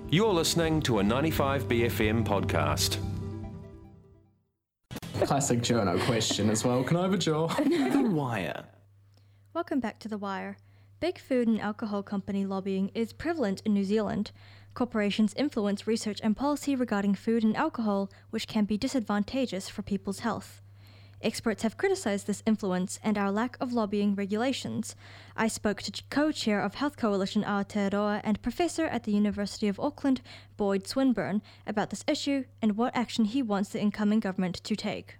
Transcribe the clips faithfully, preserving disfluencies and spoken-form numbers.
You're listening to a ninety-five B F M podcast. Classic journo question as well. Can I have a jaw? The Wire. Welcome back to The Wire. Big food and alcohol company lobbying is prevalent in New Zealand. Corporations influence research and policy regarding food and alcohol, which can be disadvantageous for people's health. Experts have criticised this influence and our lack of lobbying regulations. I spoke to co-chair of Health Coalition Aotearoa and professor at the University of Auckland, Boyd Swinburne, about this issue and what action he wants the incoming government to take.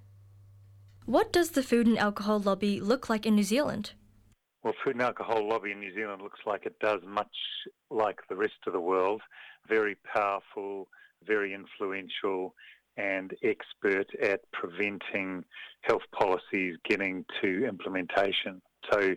What does the food and alcohol lobby look like in New Zealand? Well, food and alcohol lobby in New Zealand looks like it does much like the rest of the world. Very powerful, very influential, and expert at preventing health policies getting to implementation. So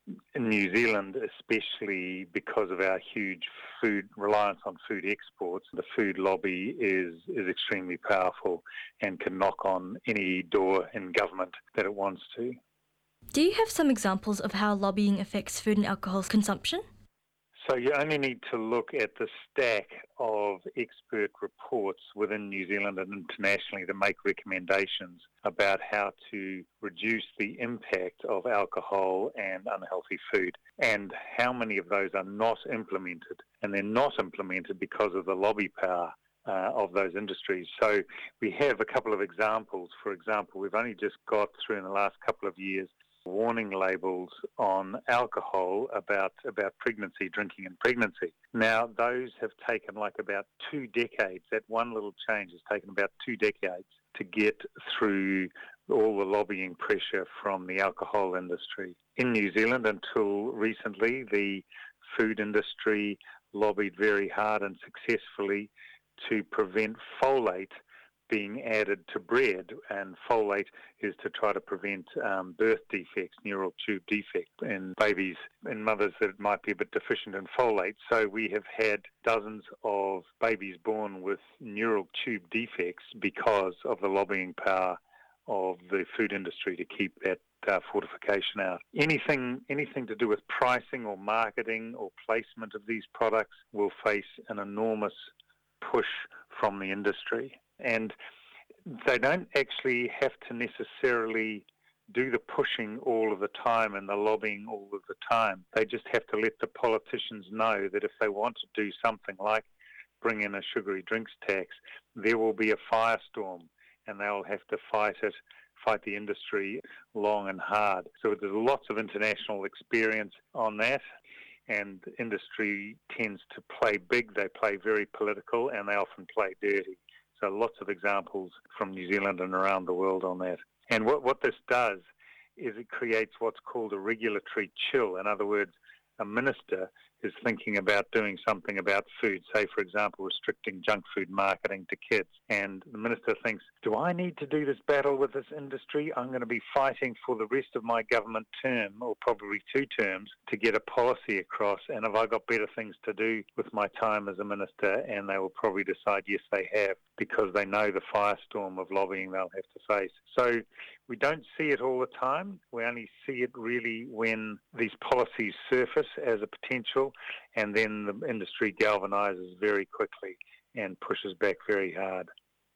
in New Zealand, especially because of our huge food reliance on food exports, the food lobby is, is extremely powerful and can knock on any door in government that it wants to. Do you have some examples of how lobbying affects food and alcohol consumption? So you only need to look at the stack of expert reports within New Zealand and internationally to make recommendations about how to reduce the impact of alcohol and unhealthy food, and how many of those are not implemented. And they're not implemented because of the lobby power uh, of those industries. So we have a couple of examples. For example, we've only just got through in the last couple of years warning labels on alcohol about, about pregnancy, drinking in pregnancy. Now, those have taken like about two decades. That one little change has taken about two decades to get through all the lobbying pressure from the alcohol industry. In New Zealand, until recently, the food industry lobbied very hard and successfully to prevent folate being added to bread, and folate is to try to prevent um, birth defects, neural tube defects in babies and mothers that might be a bit deficient in folate. So we have had dozens of babies born with neural tube defects because of the lobbying power of the food industry to keep that uh, fortification out. Anything, anything to do with pricing or marketing or placement of these products will face an enormous push from the industry. And they don't actually have to necessarily do the pushing all of the time and the lobbying all of the time. They just have to let the politicians know that if they want to do something like bring in a sugary drinks tax, there will be a firestorm and they'll have to fight it, fight the industry long and hard. So there's lots of international experience on that. And industry tends to play big, they play very political, and they often play dirty. So lots of examples from New Zealand and around the world on that. And what, what this does is it creates what's called a regulatory chill. In other words, a minister is thinking about doing something about food, say, for example, restricting junk food marketing to kids. And the minister thinks, do I need to do this battle with this industry? I'm going to be fighting for the rest of my government term, or probably two terms, to get a policy across. And have I got better things to do with my time as a minister? And they will probably decide, yes, they have, because they know the firestorm of lobbying they'll have to face. So we don't see it all the time. We only see it really when these policies surface as a potential, and then the industry galvanises very quickly and pushes back very hard.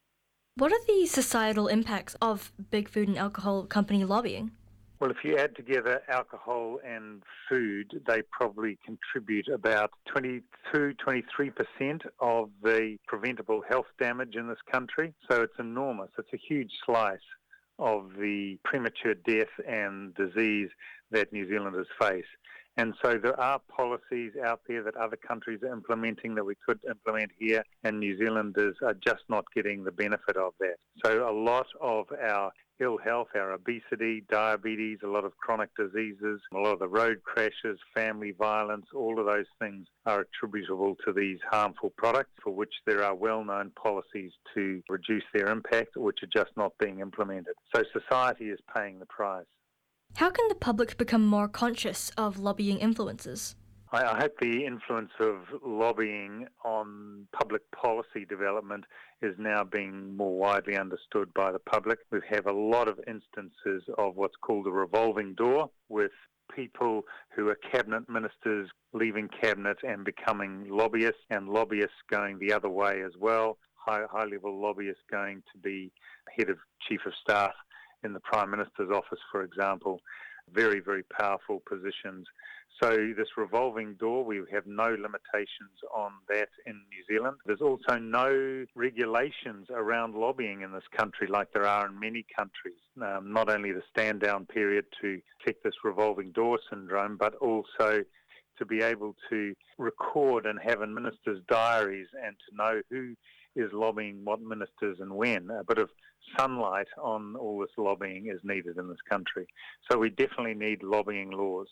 What are the societal impacts of big food and alcohol company lobbying? Well, if you add together alcohol and food, they probably contribute about twenty-two, twenty-three percent of the preventable health damage in this country. So it's enormous. It's a huge slice of the premature death and disease that New Zealanders face. And so there are policies out there that other countries are implementing that we could implement here, and New Zealanders are just not getting the benefit of that. So a lot of our ill health, our obesity, diabetes, a lot of chronic diseases, a lot of the road crashes, family violence, all of those things are attributable to these harmful products for which there are well-known policies to reduce their impact, which are just not being implemented. So society is paying the price. How can the public become more conscious of lobbying influences? I, I hope the influence of lobbying on public policy development is now being more widely understood by the public. We have a lot of instances of what's called a revolving door, with people who are cabinet ministers leaving cabinet and becoming lobbyists, and lobbyists going the other way as well. High, high-level lobbyists going to be head of chief of staff in the Prime Minister's office, for example. Very, very powerful positions. So this revolving door, we have no limitations on that in New Zealand. There's also no regulations around lobbying in this country like there are in many countries. Um, not only the stand-down period to check this revolving door syndrome, but also to be able to record and have in ministers' diaries and to know who is lobbying what ministers and when. A bit of sunlight on all this lobbying is needed in this country. So we definitely need lobbying laws.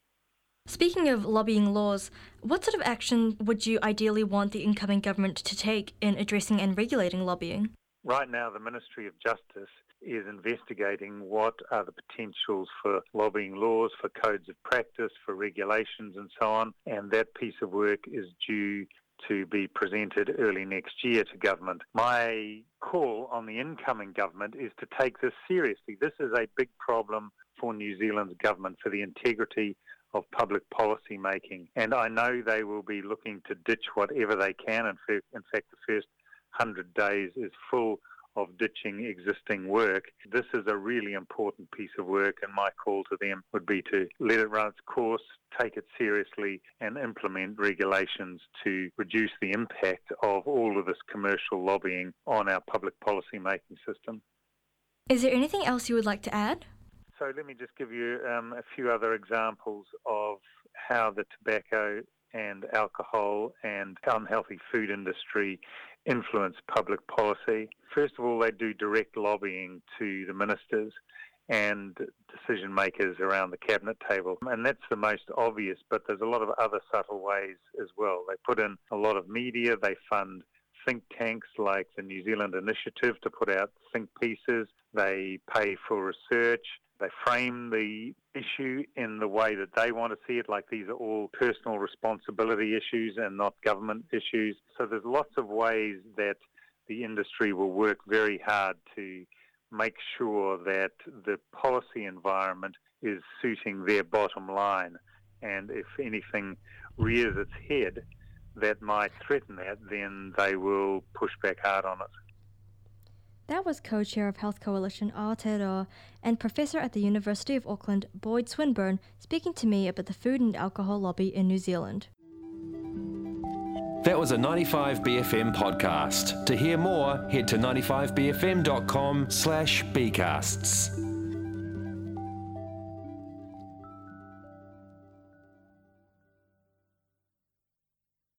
Speaking of lobbying laws, what sort of action would you ideally want the incoming government to take in addressing and regulating lobbying? Right now, the Ministry of Justice is investigating what are the potentials for lobbying laws, for codes of practice, for regulations and so on, and that piece of work is due to be presented early next year to government. My call on the incoming government is to take this seriously. This is a big problem for New Zealand's government, for the integrity of public policy making. And I know they will be looking to ditch whatever they can. In fact, in fact, the first one hundred days is full of ditching existing work. This is a really important piece of work, and my call to them would be to let it run its course, take it seriously, and implement regulations to reduce the impact of all of this commercial lobbying on our public policy making system. Is there anything else you would like to add? So let me just give you um, a few other examples of how the tobacco and alcohol and unhealthy food industry influence public policy. First of all, they do direct lobbying to the ministers and decision makers around the cabinet table. And that's the most obvious, but there's a lot of other subtle ways as well. They put in a lot of media, they fund think tanks like the New Zealand Initiative to put out think pieces, they pay for research, they frame the issue in the way that they want to see it, like these are all personal responsibility issues and not government issues. So there's lots of ways that the industry will work very hard to make sure that the policy environment is suiting their bottom line. And if anything rears its head that might threaten that, then they will push back hard on it. That was co-chair of Health Coalition Aotearoa and professor at the University of Auckland, Boyd Swinburne, speaking to me about the food and alcohol lobby in New Zealand. That was a ninety-five B F M podcast. To hear more, head to ninety-five b f m dot com slash bcasts.